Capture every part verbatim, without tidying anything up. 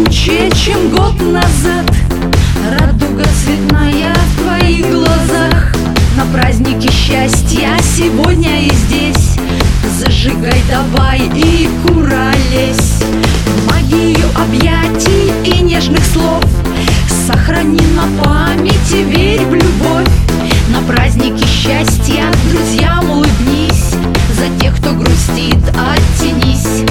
круче, чем год назад. Радуга цветная в твоих глазах. На празднике счастья сегодня и здесь. Зажигай давай и курались. Магию объятий и нежных слов сохрани на памяти, верь в любовь. На празднике счастья друзьям улыбнись. За тех, кто грустит, оттянись.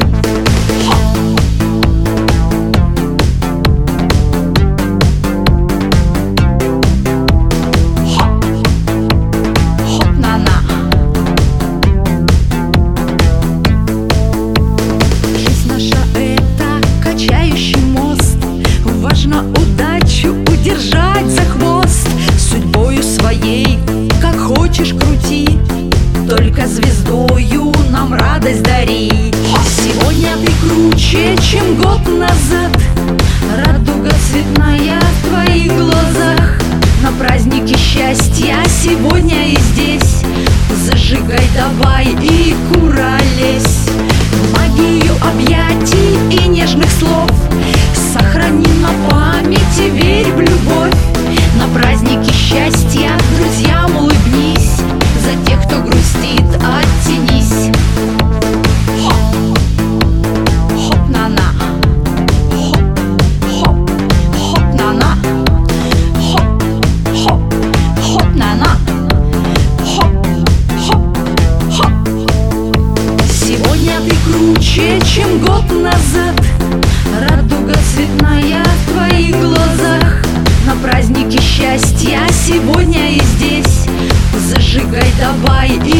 Важно удачу удержать за хвост. Судьбою своей, как хочешь, крути. Только звездою нам радость дари. Сегодня ты круче, чем год назад. Радуга цветная в твоих глазах. На празднике счастья сегодня и здесь. Зажигай давай и курались. Магию объятий и нежных слов сохрани на памяти, верь в любовь. На празднике счастья друзьям улыбнись. За тех, кто грустит, оттянись. Хоп, хоп, на-на. Хоп, хоп, хоп, на-на. Хоп, хоп, хоп, на-на. Хоп, хоп, хоп. Сегодня ты круче, чем год назад. Радуга цветная в твоих глазах. На празднике счастья сегодня и здесь. Зажигай давай